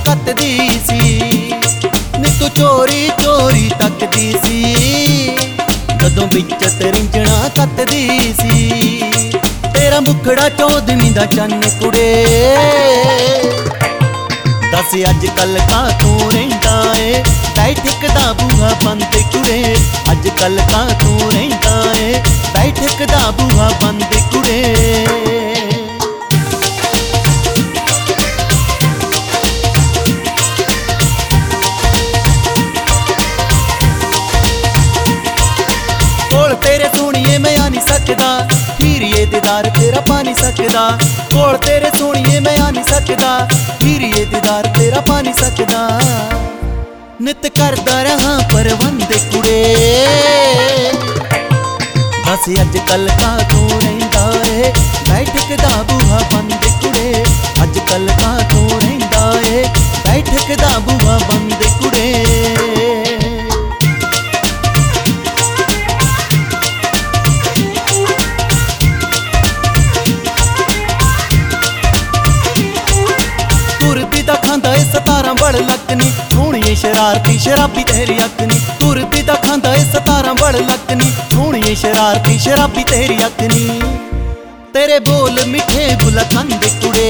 कतदी सी नी तू चोरी चोरी तकदी सी जदों बिच रिंझणा कतदी सी तेरा मुखड़ा चौदवी दा चन्न कुड़े दस अजकल का तू रहिंदा ए बैठक दा बूहा बंद कुड़े अजकल का तू रहिंदा ए बैठक दा बूहा बंद कुड़े तेरे सोनिए मैं आ नहीं सकदा फिर ये दीदार तेरा पा नहीं सकदा कोल तेरे सोनिए मैं आ नहीं सकदा फिर ये दीदार तेरा पा नहीं सकदा नित करदा रहा परवंद कुड़े बस अजकल का तू रहिंदा ए बैठक दा बूहा बंद कुड़े अजकल का तू रहिंदा ए बैठक दा बूहा बंद कुड़े बड़ लकनी सोहणिए शरारती शराबी तेरी अखनी तुरदी दा खांदा ए 17 बड़ लकनी सोहणिए शरारती शराबी तेरी अखनी तेरे बोल मिठे गुलकंद कुड़े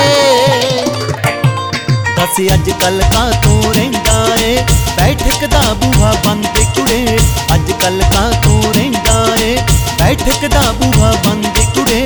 दस अजकल का तू रहिंदा ए बैठक दा बूहा बंद कुड़े अजकल का तू रहिंदा ए बैठक दा बूहा बंद कुड़े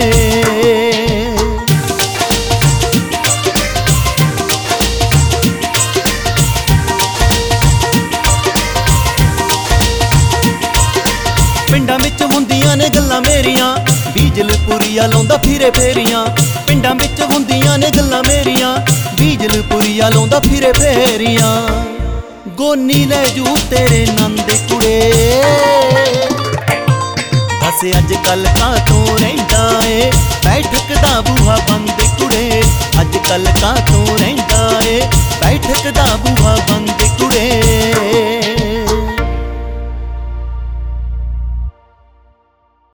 पिंडां विच हुंदियां ने गल्लां मेरियां बीजलपुरिया लाउंदा फिरे फेरियां पिंडां विच हुंदियां ने गल्लां मेरियां बीजलपुरिया लाउंदा फिरे फेरियां गोनी ले जू तेरे नंद कुड़े बस अजकल का तू रहिंदा ए बैठक दा बूहा बंद कुड़े अजकल का तू रहिंदा ए बैठक दा बूहा बंद कुड़े।